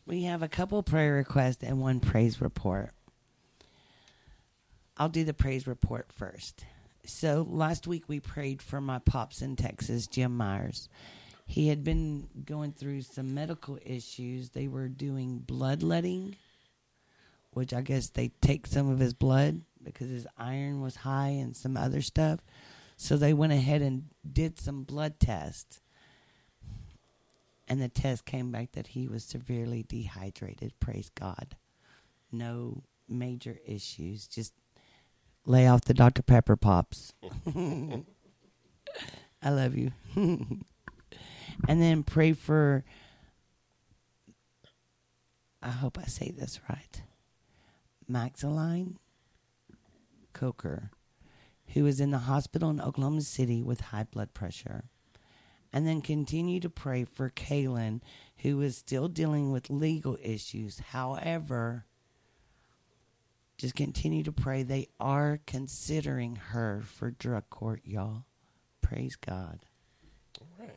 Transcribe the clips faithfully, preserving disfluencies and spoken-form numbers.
We have a couple prayer requests and one praise report. I'll do the praise report first. So last week we prayed for my pops in Texas, Jim Myers. He had been going through some medical issues. They were doing bloodletting, which I guess they take some of his blood because his iron was high and some other stuff. So they went ahead and did some blood tests. And the test came back that he was severely dehydrated. Praise God. No major issues. Just lay off the Doctor Pepper pops. I love you. And then pray for, I hope I say this right, Maxaline Coker, who is in the hospital in Oklahoma City with high blood pressure. And then continue to pray for Kaylin, who is still dealing with legal issues. However, just continue to pray. They are considering her for drug court, y'all. Praise God. All right.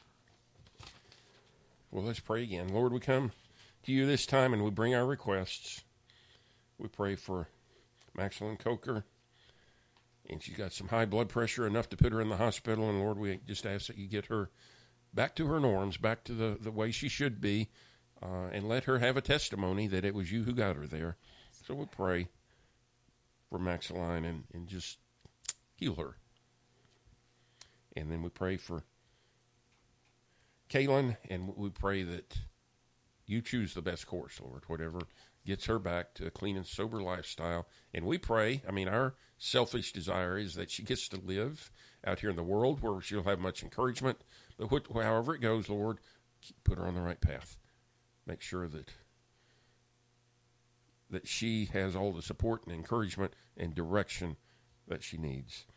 Well, let's pray again. Lord, we come to you this time and we bring our requests. We pray for Maxaline Coker. And she's got some high blood pressure, enough to put her in the hospital. And, Lord, we just ask that you get her back to her norms, back to the, the way she should be, uh, and let her have a testimony that it was you who got her there. So we pray for Maxaline and, and just heal her. And then we pray for Kaylin, and we pray that you choose the best course, Lord, whatever gets her back to a clean and sober lifestyle. And we pray, I mean, our selfish desire is that she gets to live out here in the world where she'll have much encouragement. But what, however it goes, Lord, put her on the right path. Make sure that that she has all the support and encouragement and direction that she needs.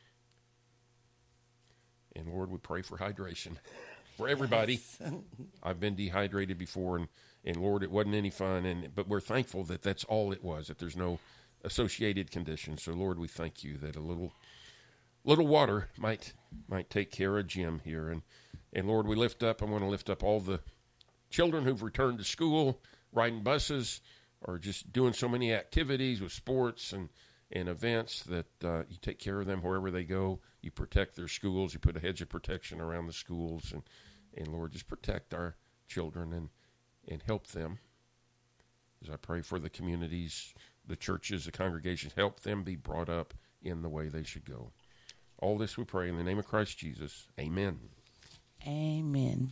And, Lord, we pray for hydration for everybody. Yes. I've been dehydrated before, and, and, Lord, it wasn't any fun. And but we're thankful that that's all it was, that there's no associated conditions. So, Lord, we thank you that a little little water might might take care of Jim here. And, and Lord, we lift up, I want to lift up all the children who've returned to school, riding buses, or just doing so many activities with sports and, and events that uh, you take care of them wherever they go. You protect their schools. You put a hedge of protection around the schools. And, and Lord, just protect our children and, and help them. As I pray for the communities, the churches, the congregations, help them be brought up in the way they should go. All this we pray in the name of Christ Jesus. Amen. Amen.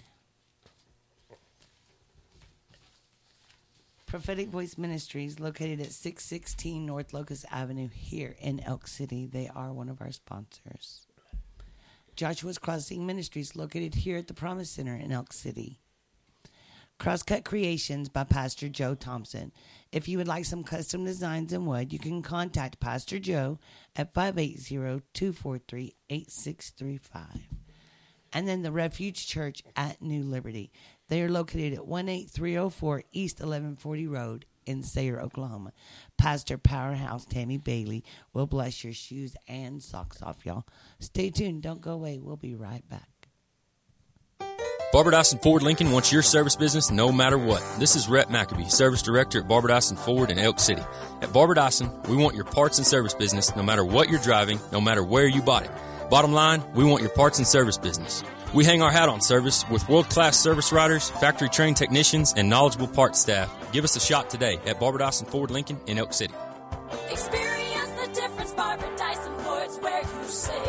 Prophetic Voice Ministries, located at six sixteen North Locust Avenue here in Elk City. They are one of our sponsors. Joshua's Crossing Ministries, located here at the Promise Center in Elk City. Crosscut Creations by Pastor Joe Thompson. If you would like some custom designs in wood, you can contact Pastor Joe at five eight zero, two four three, eight six three five. And then the Refuge Church at New Liberty. They are located at one eight three oh four East eleven forty Road in Sayre, Oklahoma. Pastor Powerhouse Tammy Bailey will bless your shoes and socks off, y'all. Stay tuned. Don't go away. We'll be right back. Barbara Dyson Ford Lincoln wants your service business no matter what. This is Rhett McAbee, Service Director at Barbara Dyson Ford in Elk City. At Barbara Dyson, we want your parts and service business no matter what you're driving, no matter where you bought it. Bottom line, we want your parts and service business. We hang our hat on service with world-class service writers, factory-trained technicians, and knowledgeable parts staff. Give us a shot today at Barbara Dyson Ford Lincoln in Elk City. Experience the difference, Barbara Dyson Ford's where you save.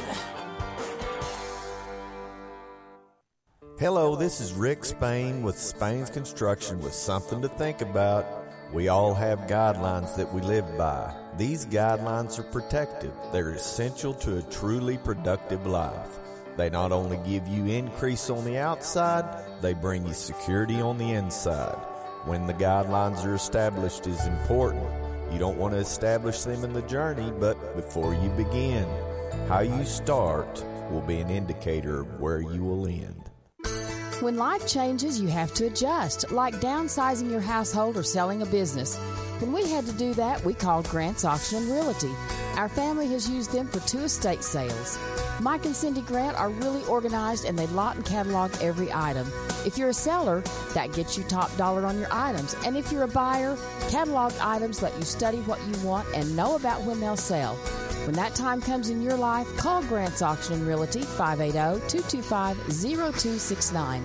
Hello, this is Rick Spain with Spain's Construction with something to think about. We all have guidelines that we live by. These guidelines are protective. They're essential to a truly productive life. They not only give you increase on the outside, they bring you security on the inside. When the guidelines are established is important. You don't want to establish them in the journey, but before you begin, how you start will be an indicator of where you will end. When life changes, you have to adjust, like downsizing your household or selling a business. When we had to do that, we called Grant's Auction and Realty. Our family has used them for two estate sales. Mike and Cindy Grant are really organized and they lot and catalog every item. If you're a seller, that gets you top dollar on your items. And if you're a buyer, catalog items let you study what you want and know about when they'll sell. When that time comes in your life, call Grant's Auction and Realty, five eight zero, two two five, zero two six nine.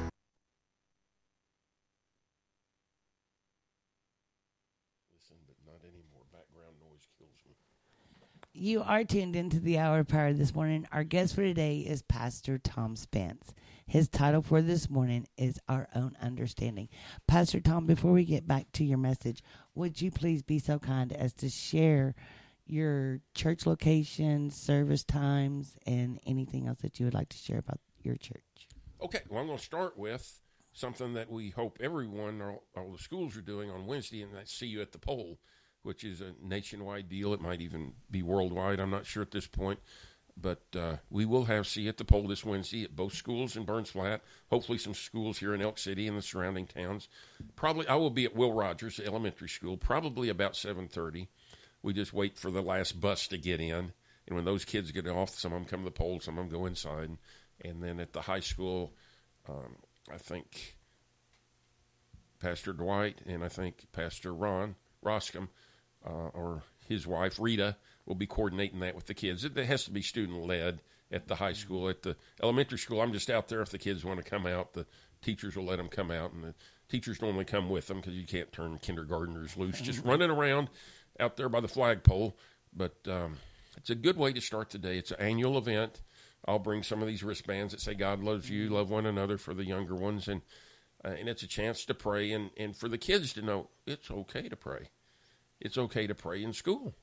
Listen, but not anymore. Background noise kills me. You are tuned into the Hour of Power this morning. Our guest for today is Pastor Tom Spence. His title for this morning is Our Own Understanding. Pastor Tom, before we get back to your message, would you please be so kind as to share your church location, service times, and anything else that you would like to share about your church? Okay, well, I'm going to start with something that we hope everyone, all, all the schools are doing on Wednesday, and that's See You at the Pole, which is a nationwide deal. It might even be worldwide. I'm not sure at this point. But uh, we will have See You at the Pole this Wednesday at both schools in Burns Flat, hopefully some schools here in Elk City and the surrounding towns. Probably I will be at Will Rogers Elementary School, probably about seven thirty. We just wait for the last bus to get in. And when those kids get off, some of them come to the pole, some of them go inside. And then at the high school, um, I think Pastor Dwight and I think Pastor Ron Roscom, uh, or his wife, Rita, will be coordinating that with the kids. It, it has to be student-led at the high school. At the elementary school, I'm just out there. If the kids want to come out, the teachers will let them come out. And the teachers normally come with them because you can't turn kindergartners loose, just running around out there by the flagpole. But um, it's a good way to start the day. It's an annual event. I'll bring some of these wristbands that say God loves you, love one another for the younger ones. And uh, and it's a chance to pray and, and for the kids to know it's okay to pray. It's okay to pray in school.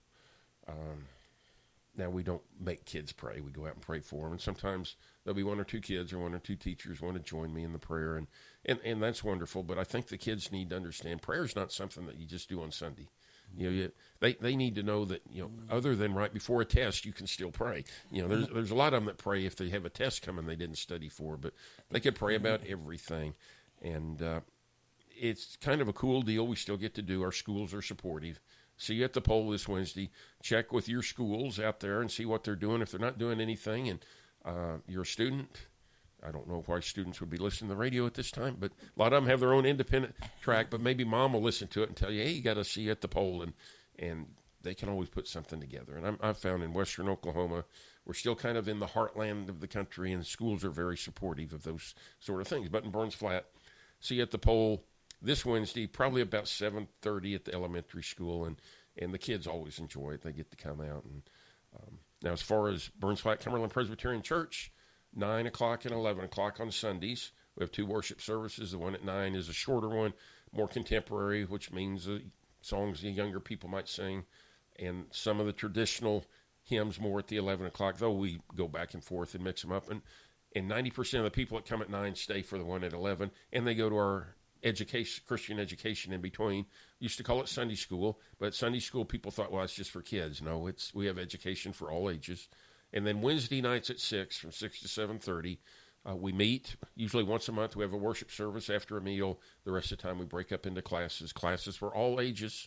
Um, now, we don't make kids pray. We go out and pray for them. And sometimes there'll be one or two kids or one or two teachers want to join me in the prayer. And, and, and that's wonderful. But I think the kids need to understand prayer is not something that you just do on Sunday. You know, you, they they need to know that, you know, other than right before a test, you can still pray. You know, there's there's a lot of them that pray if they have a test coming they didn't study for, but they could pray about everything. And uh, it's kind of a cool deal. We still get to do. Our schools are supportive. See you at the pole this Wednesday. Check with your schools out there and see what they're doing. If they're not doing anything and uh, you're a student, I don't know why students would be listening to the radio at this time, but a lot of them have their own independent track, but maybe mom will listen to it and tell you, hey, you got to see you at the pole, and and they can always put something together. And I'm, I've found in western Oklahoma, we're still kind of in the heartland of the country, and schools are very supportive of those sort of things. But in Burns Flat, see you at the pole this Wednesday, probably about seven thirty at the elementary school, and, and the kids always enjoy it. They get to come out. And um, now, as far as Burns Flat Cumberland Presbyterian Church, nine o'clock and eleven o'clock on Sundays. We have two worship services. The one at nine is a shorter one, more contemporary, which means the songs the younger people might sing, and some of the traditional hymns more at the eleven o'clock, though we go back and forth and mix them up. And, and ninety percent of the people that come at nine stay for the one at eleven, and they go to our education, Christian education in between. We used to call it Sunday school, but Sunday school people thought, well, it's just for kids. No, it's we have education for all ages. And then Wednesday nights at six, from six to seven thirty, uh, we meet. Usually once a month we have a worship service after a meal. The rest of the time we break up into classes. Classes for all ages.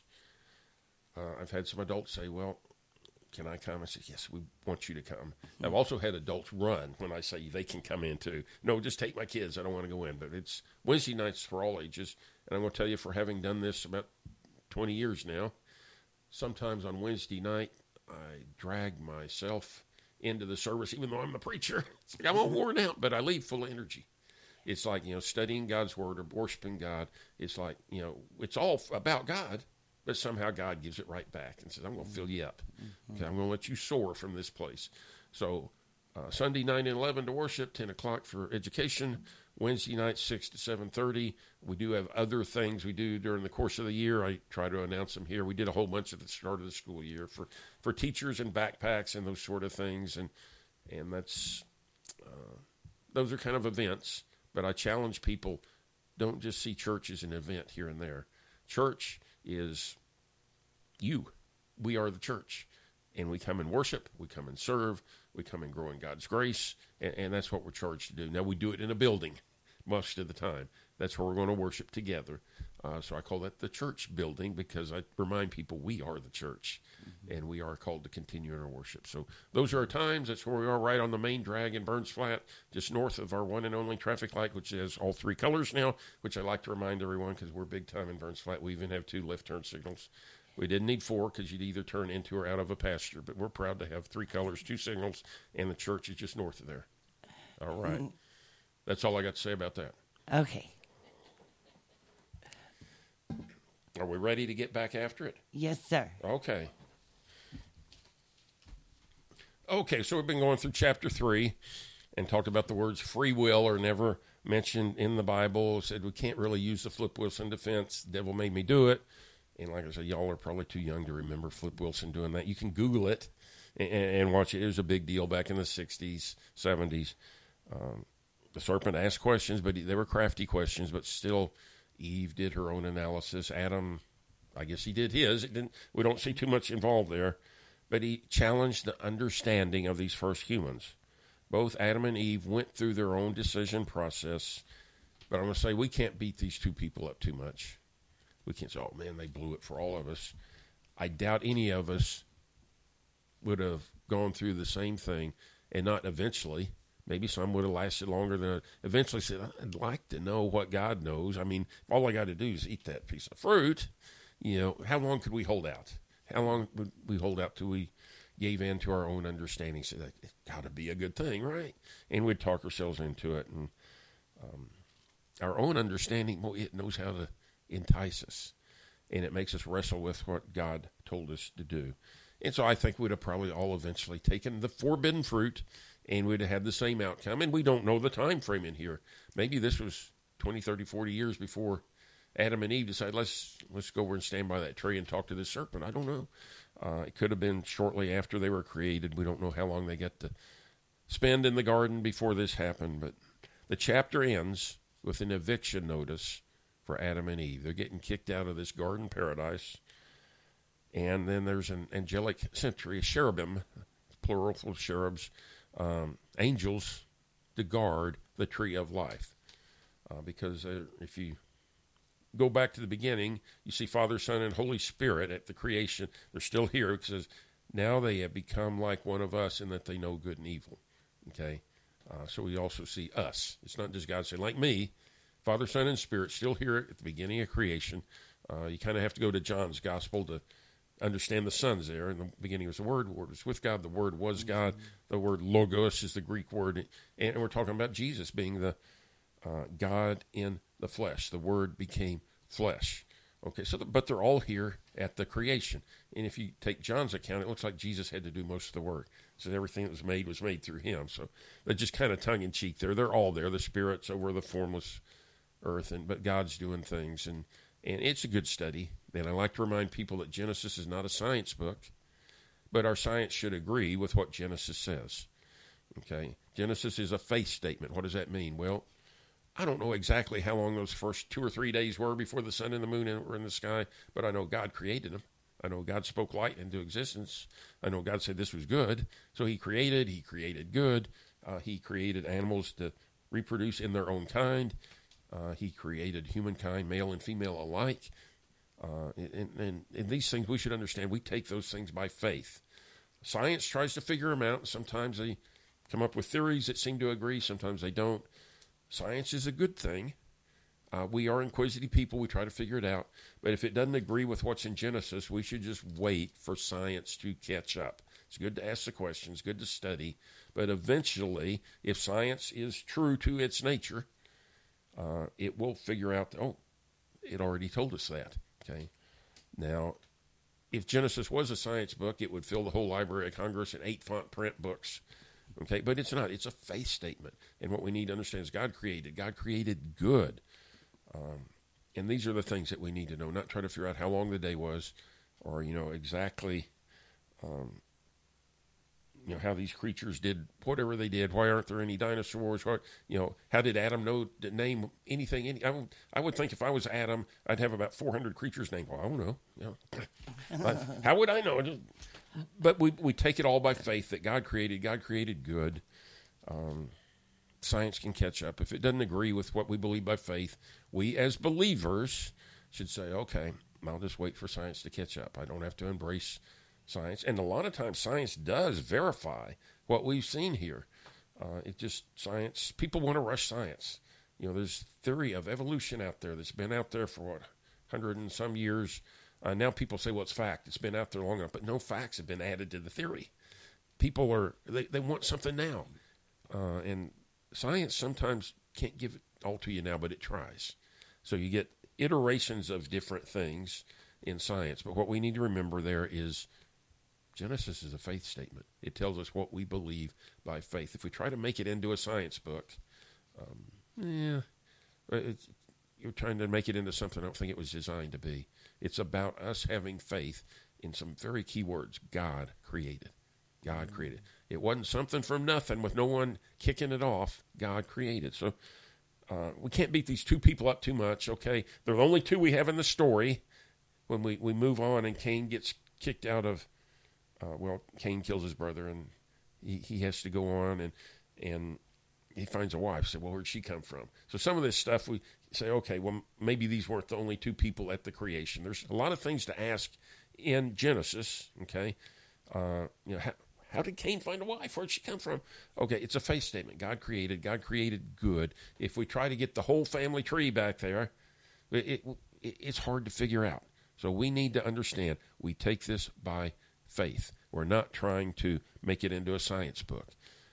Uh, I've had some adults say, well, can I come? I said, yes, we want you to come. Mm-hmm. I've also had adults run when I say they can come in too. No, just take my kids. I don't want to go in. But it's Wednesday nights for all ages. And I'm going to tell you, for having done this about twenty years now, sometimes on Wednesday night I drag myself into the service, even though I'm the preacher. It's like I'm all worn out, but I leave full of energy. It's like, you know, studying God's word or worshiping God. It's like, you know, it's all about God, but somehow God gives it right back and says, I'm going to fill you up. Okay, I'm going to let you soar from this place. So uh, Sunday nine and eleven to worship, ten o'clock for education. Wednesday night, six to seven thirty. We do have other things we do during the course of the year. I try to announce them here. We did a whole bunch at the start of the school year for, for teachers and backpacks and those sort of things. And and that's uh, those are kind of events. But I challenge people, don't just see church as an event here and there. Church is you. We are the church. And we come and worship, we come and serve, we come and grow in God's grace, and, and that's what we're charged to do. Now, we do it in a building most of the time. That's where we're going to worship together. Uh, so I call that the church building because I remind people we are the church, mm-hmm. and we are called to continue in our worship. So those are our times. That's where we are, right on the main drag in Burns Flat, just north of our one and only traffic light, which has all three colors now, which I like to remind everyone because we're big time in Burns Flat. We even have two left turn signals. We didn't need four because you'd either turn into or out of a pasture, but we're proud to have three colors, two signals, and the church is just north of there. All right. Mm-hmm. That's all I got to say about that. Okay. Are we ready to get back after it? Yes, sir. Okay. Okay, so we've been going through chapter three and talked about the words free will are never mentioned in the Bible. Said we can't really use the Flip Wilson defense. The devil made me do it. And like I said, y'all are probably too young to remember Flip Wilson doing that. You can Google it and, and watch it. It was a big deal back in the sixties, seventies. Um, the serpent asked questions, but they were crafty questions, but still Eve did her own analysis. Adam, I guess he did his. It didn't. We don't see too much involved there. But he challenged the understanding of these first humans. Both Adam and Eve went through their own decision process. But I'm going to say we can't beat these two people up too much. We can't say, oh, man, they blew it for all of us. I doubt any of us would have gone through the same thing and not eventually. Maybe some would have lasted longer than eventually said, I'd like to know what God knows. I mean, if all I got to do is eat that piece of fruit, you know, how long could we hold out? How long would we hold out till we gave in to our own understanding? Said, so it's got to be a good thing, right? And we'd talk ourselves into it. And um, our own understanding, well, it knows how to entice us. And it makes us wrestle with what God told us to do. And so I think we'd have probably all eventually taken the forbidden fruit and we'd have had the same outcome. And we don't know the time frame in here. Maybe this was twenty, thirty, forty years before Adam and Eve decided, let's let's go over and stand by that tree and talk to this serpent. I don't know. Uh, it could have been shortly after they were created. We don't know how long they got to spend in the garden before this happened. But the chapter ends with an eviction notice for Adam and Eve. They're getting kicked out of this garden paradise. And then there's an angelic sentry, a cherubim, plural full of cherubs, um, angels to guard the tree of life. Uh, because uh, if you go back to the beginning, you see Father, Son, and Holy Spirit at the creation. They're still here. It says, now they have become like one of us in that they know good and evil. Okay? Uh, so we also see us. It's not just God saying, like me, Father, Son, and Spirit still here at the beginning of creation. Uh, you kind of have to go to John's Gospel to understand the Son's there. In the beginning was the Word. The Word was with God. The Word was God. The word logos is the Greek word. And we're talking about Jesus being the uh, God in the flesh. The Word became flesh. Okay, so the, but they're all here at the creation. And if you take John's account, it looks like Jesus had to do most of the work. So everything that was made was made through him. So they're just kind of tongue-in-cheek there. They're all there. The Spirit's over the formless earth, and but God's doing things. And, and it's a good study. And I like to remind people that Genesis is not a science book, but our science should agree with what Genesis says. Okay, Genesis is a faith statement. What does that mean? Well, I don't know exactly how long those first two or three days were before the sun and the moon were in the sky, but I know God created them. I know God spoke light into existence. I know God said this was good. So he created, he created good. Uh, he created animals to reproduce in their own kind. Uh, he created humankind, male and female alike. Uh, and, and, and these things we should understand. We take those things by faith. Science tries to figure them out. Sometimes they come up with theories that seem to agree. Sometimes they don't. Science is a good thing. Uh, we are inquisitive people. We try to figure it out. But if it doesn't agree with what's in Genesis, we should just wait for science to catch up. It's good to ask the questions, good to study. But eventually, if science is true to its nature, uh, it will figure out, oh, it already told us that. Okay. Now, if Genesis was a science book, it would fill the whole Library of Congress in eight font print books. Okay, but it's not. It's a faith statement. And what we need to understand is God created. God created good. Um, and these are the things that we need to know, not try to figure out how long the day was or, you know, exactly, um, you know, how these creatures did whatever they did. Why aren't there any dinosaurs? What, you know, how did Adam know to name anything? Any, I, would, I would think if I was Adam, I'd have about four hundred creatures named. Well, I don't know. You know. How would I know? Just, but we we take it all by faith that God created. God created good. Um, science can catch up. If it doesn't agree with what we believe by faith, we as believers should say, okay, I'll just wait for science to catch up. I don't have to embrace science. And a lot of times science does verify what we've seen here. Uh, it just, science, people want to rush science. You know, there's theory of evolution out there that's been out there for, what, hundred and some years. Uh, now people say, well, it's fact. It's been out there long enough. But no facts have been added to the theory. People are, they, they want something now. Uh, and science sometimes can't give it all to you now, but it tries. So you get iterations of different things in science. But what we need to remember there is Genesis is a faith statement. It tells us what we believe by faith. If we try to make it into a science book, um, yeah, it's, you're trying to make it into something I don't think it was designed to be. It's about us having faith in some very key words. God created. God created. It wasn't something from nothing with no one kicking it off. God created. So uh, we can't beat these two people up too much, okay? They're the only two we have in the story. When we, we move on and Cain gets kicked out of, uh, well, Cain kills his brother and he, he has to go on and and he finds a wife. So, well, where'd she come from? So some of this stuff we say, okay, well, maybe these weren't the only two people at the creation. There's a lot of things to ask in Genesis, okay? Uh, you know, how, how did Cain find a wife? Where'd she come from? Okay, it's a faith statement. God created. God created good. If we try to get the whole family tree back there, it, it, it's hard to figure out. So we need to understand we take this by faith. We're not trying to make it into a science book.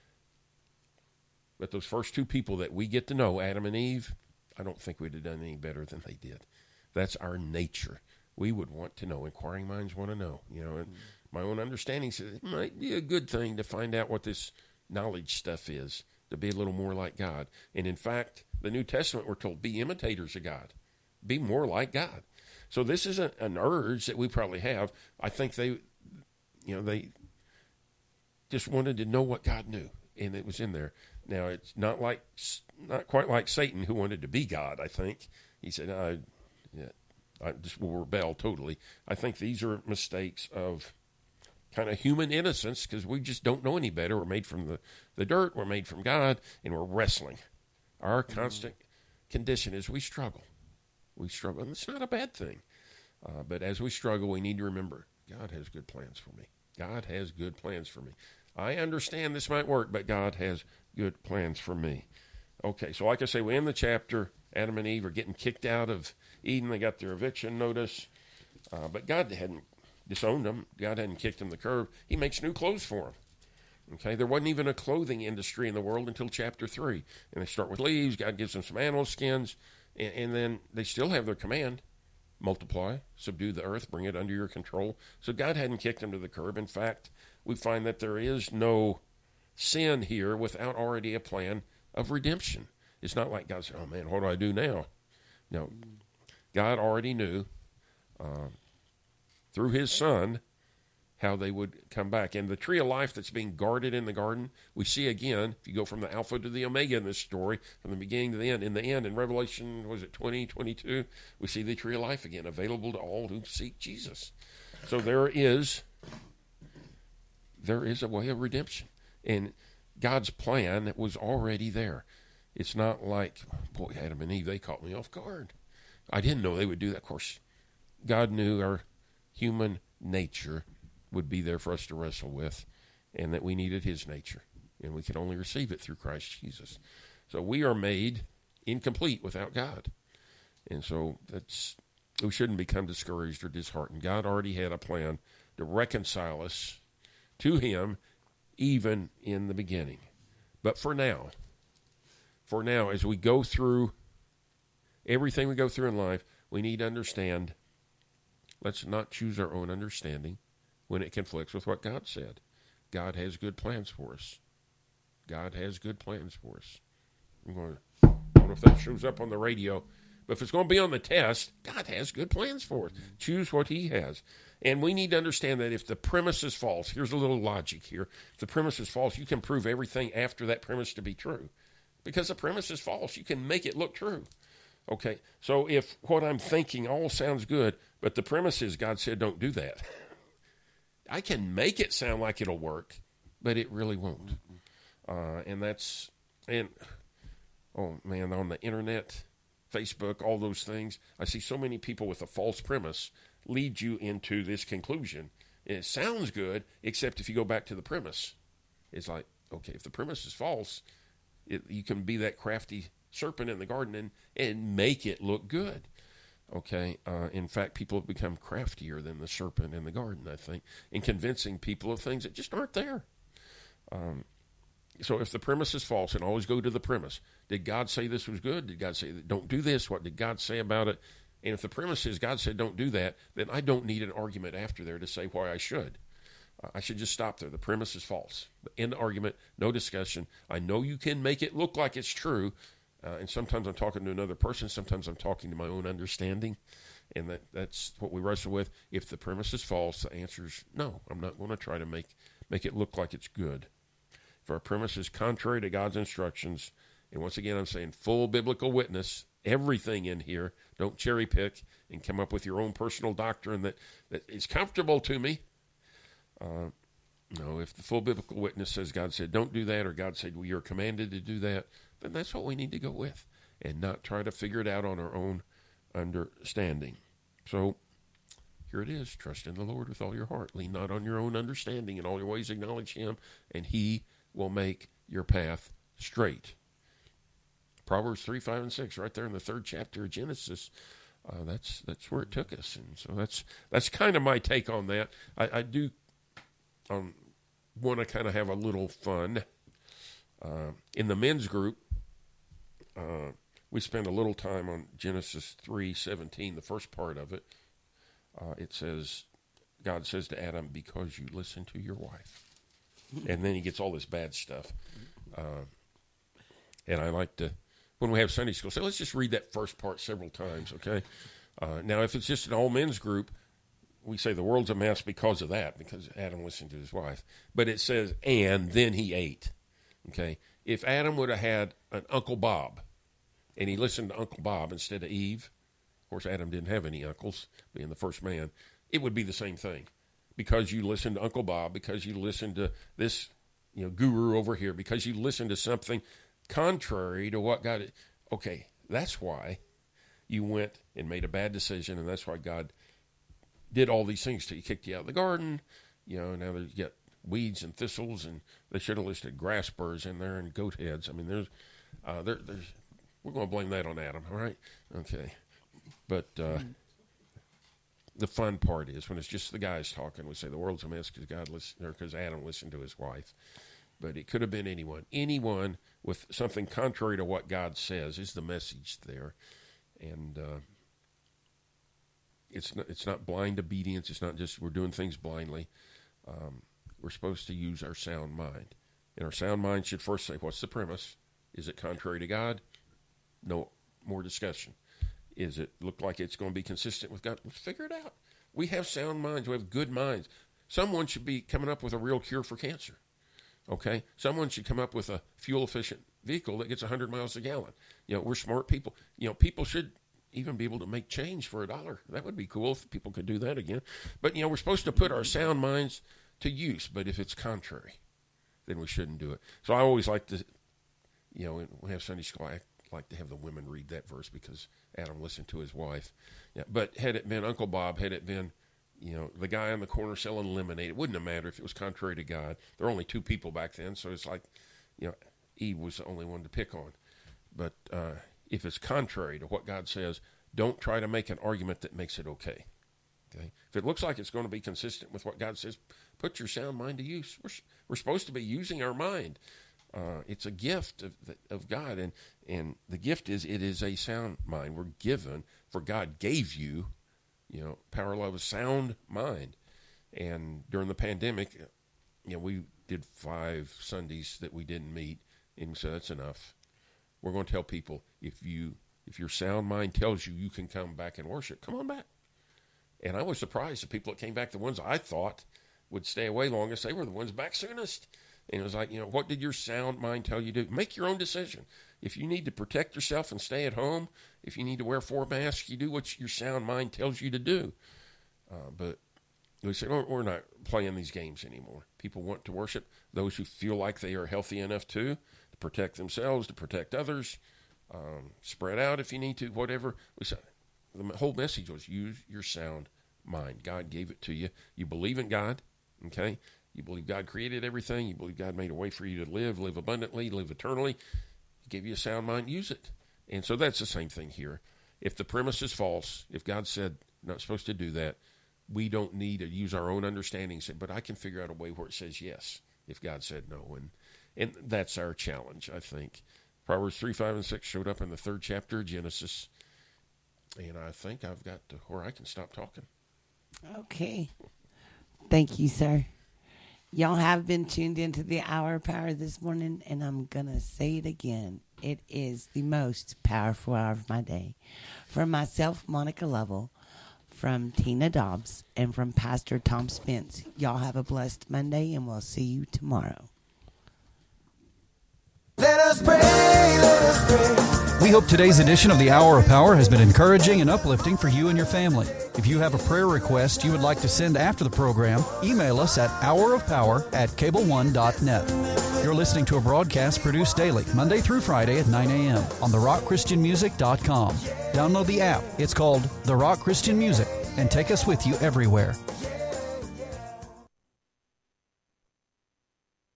But those first two people that we get to know, Adam and Eve, I don't think we'd have done any better than they did. That's our nature. We would want to know. Inquiring minds want to know. You know, and mm-hmm. my own understanding says it might be a good thing to find out what this knowledge stuff is, to be a little more like God. And in fact, the New Testament, we're told, be imitators of God. Be more like God. So this is a, an urge that we probably have. I think they, you know, they just wanted to know what God knew, and it was in there. Now, it's not like, not quite like Satan, who wanted to be God, I think. He said, I, yeah, I just will rebel totally. I think these are mistakes of kind of human innocence because we just don't know any better. We're made from the, the dirt. We're made from God, and we're wrestling. Our constant condition is we struggle. We struggle, and it's not a bad thing. Uh, but as we struggle, we need to remember, God has good plans for me. God has good plans for me. I understand this might work, but God has good plans for me. Okay, so like I say, we end the chapter. Adam and Eve are getting kicked out of Eden. They got their eviction notice. Uh, but God hadn't disowned them. God hadn't kicked them the curb. He makes new clothes for them. Okay, there wasn't even a clothing industry in the world until chapter three. And they start with leaves. God gives them some animal skins. And, and then they still have their command. Multiply, subdue the earth, bring it under your control. So God hadn't kicked them to the curb. In fact, we find that there is no sin here without already a plan of redemption. It's not like God said, oh man, what do I do now? No, God already knew uh, through his son how they would come back. And the tree of life that's being guarded in the garden, we see again, if you go from the Alpha to the Omega in this story, from the beginning to the end, in the end, in Revelation, was it twenty, twenty-two, we see the tree of life again, available to all who seek Jesus. So there is, there is a way of redemption. And God's plan was already there. It's not like, boy, Adam and Eve, they caught me off guard. I didn't know they would do that. Of course, God knew our human nature would be there for us to wrestle with, and that we needed his nature, and we can only receive it through Christ Jesus. So we are made incomplete without God, and so that's we shouldn't become discouraged or disheartened. God already had a plan to reconcile us to him, even in the beginning. But for now, for now, as we go through everything we go through in life, we need to understand, let's not choose our own understanding when it conflicts with what God said. God has good plans for us. God has good plans for us. I'm going to, I don't know if that shows up on the radio, but if it's going to be on the test, God has good plans for us. Choose what he has. And we need to understand that if the premise is false, here's a little logic here. If the premise is false, you can prove everything after that premise to be true. Because the premise is false, you can make it look true. Okay, so if what I'm thinking all sounds good, but the premise is God said don't do that, I can make it sound like it'll work, but it really won't. Uh, and that's, and, oh man, on the internet, Facebook, all those things. I see so many people with a false premise lead you into this conclusion. And it sounds good, except if you go back to the premise. It's like, okay, if the premise is false, it, you can be that crafty serpent in the garden and, and make it look good. Okay, uh, in fact, people have become craftier than the serpent in the garden, I think, in convincing people of things that just aren't there. Um, so if the premise is false, and always go to the premise. Did God say this was good? Did God say, don't do this? What did God say about it? And if the premise is God said don't do that, then I don't need an argument after there to say why I should. Uh, I should just stop there. The premise is false. End argument, no discussion. I know you can make it look like it's true, uh, and sometimes I'm talking to another person. Sometimes I'm talking to my own understanding, and that, that's what we wrestle with. If the premise is false, the answer is no. I'm not going to try to make, make it look like it's good. If our premise is contrary to God's instructions, and once again I'm saying full biblical witness, everything in here, don't cherry pick and come up with your own personal doctrine that, that is comfortable to me. Uh, no, if the full biblical witness says God said don't do that, or God said well, you're commanded to do that, then that's what we need to go with and not try to figure it out on our own understanding. So here it is. Trust in the Lord with all your heart. Lean not on your own understanding. In all your ways acknowledge him, and he will make your path straight. Proverbs three, five, and six, right there in the third chapter of Genesis. Uh, that's that's where it took us, and so that's that's kind of my take on that. I, I do um, want to kind of have a little fun uh, in the men's group. Uh, we spend a little time on Genesis three seventeen, the first part of it. Uh, it says, God says to Adam, "Because you listen to your wife," and then he gets all this bad stuff. Uh, and I like to. When we have Sunday school, so let's just read that first part several times, okay? Uh, now, if it's just an all men's group, we say the world's a mess because of that, because Adam listened to his wife. But it says, and then he ate, okay? If Adam would have had an Uncle Bob, and he listened to Uncle Bob instead of Eve, of course, Adam didn't have any uncles, being the first man, it would be the same thing. Because you listened to Uncle Bob, because you listened to this, you know, guru over here, because you listened to something contrary to what God, okay, that's why you went and made a bad decision, and that's why God did all these things to you. Kicked you out of the garden, you know, now you get weeds and thistles, and they should have listed grass burrs in there and goat heads. I mean, there's, uh, there, there's, we're going to blame that on Adam, all right? Okay. But uh, the fun part is when it's just the guys talking, we say the world's a mess because God listened, or because Adam listened to his wife. But it could have been anyone. Anyone with something contrary to what God says is the message there. And uh, it's not, it's not blind obedience. It's not just we're doing things blindly. Um, we're supposed to use our sound mind. And our sound mind should first say, what's the premise? Is it contrary to God? No more discussion. Is it look like it's going to be consistent with God? Let's figure it out. We have sound minds. We have good minds. Someone should be coming up with a real cure for cancer. Okay, someone should come up with a fuel-efficient vehicle that gets one hundred miles a gallon. You know, we're smart people. You know, people should even be able to make change for a dollar. That would be cool if people could do that again. But, you know, we're supposed to put our sound minds to use. But if it's contrary, then we shouldn't do it. So I always like to, you know, when we have Sunday school, I like to have the women read that verse because Adam listened to his wife. Yeah, but had it been Uncle Bob, had it been, you know, the guy on the corner selling lemonade, it wouldn't have mattered if it was contrary to God. There were only two people back then, so it's like, you know, Eve was the only one to pick on. But uh, if it's contrary to what God says, don't try to make an argument that makes it okay. Okay. If it looks like it's going to be consistent with what God says, put your sound mind to use. We're, we're supposed to be using our mind. Uh, it's a gift of, of God, and, and the gift is it is a sound mind. We're given, for God gave you, you know, power, love, a sound mind. And during the pandemic, you know, we did five Sundays that we didn't meet, and we said that's enough. We're going to tell people, if you if your sound mind tells you you can come back and worship, come on back. And I was surprised the people that came back, the ones I thought would stay away longest, they were the ones back soonest. And it was like, you know, what did your sound mind tell you to do? Make your own decision. If you need to protect yourself and stay at home, if you need to wear four masks, you do what your sound mind tells you to do. Uh, but we say, oh, we're not playing these games anymore. People want to worship. Those who feel like they are healthy enough to, to protect themselves, to protect others, Um, spread out if you need to, whatever. We said, the whole message was use your sound mind. God gave it to you. You believe in God, okay? You believe God created everything. You believe God made a way for you to live, live abundantly, live eternally. He gave you a sound mind. Use it. And so that's the same thing here. If the premise is false, if God said not supposed to do that, we don't need to use our own understanding. But I can figure out a way where it says yes if God said no. And, and that's our challenge, I think. Proverbs three, five, and six showed up in the third chapter of Genesis. And I think I've got to where I can stop talking. Okay. Thank you, sir. Y'all have been tuned into the Hour of Power this morning, and I'm going to say it again. It is the most powerful hour of my day. From myself, Monica Lovell, from Tina Dobbs, and from Pastor Tom Spence, y'all have a blessed Monday, and we'll see you tomorrow. Let us pray, let us pray. We hope today's edition of the Hour of Power has been encouraging and uplifting for you and your family. If you have a prayer request you would like to send after the program, email us at hour of power at cable one dot net. You're listening to a broadcast produced daily, Monday through Friday at nine a.m. on the rock christian music dot com. Download the app. It's called The Rock Christian Music, and take us with you everywhere.